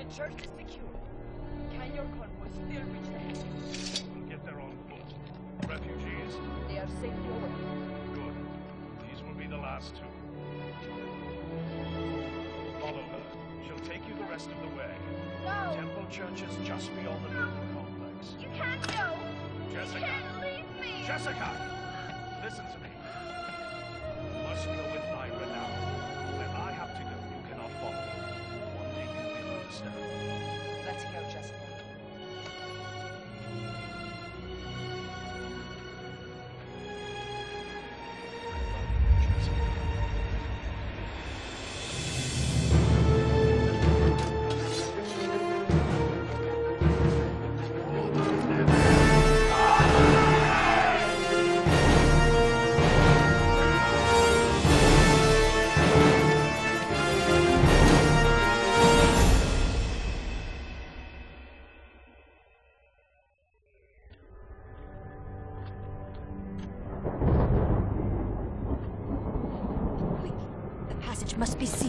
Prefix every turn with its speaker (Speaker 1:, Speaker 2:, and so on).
Speaker 1: church is secure. Can your convoy still reach the head?
Speaker 2: We'll get there on foot. Refugees?
Speaker 1: They are safely away.
Speaker 2: Good. These will be the last two. Follow her. She'll take you the rest of the way.
Speaker 3: No!
Speaker 2: Temple Church is just beyond the building complex.
Speaker 3: You can't go!
Speaker 2: Jessica!
Speaker 3: You can't leave me!
Speaker 2: Jessica! Listen to me. You must go with Myra now. Where I have to go, you cannot follow me. One day you will understand.
Speaker 1: Let's go, Jessica.
Speaker 4: Must be sealed.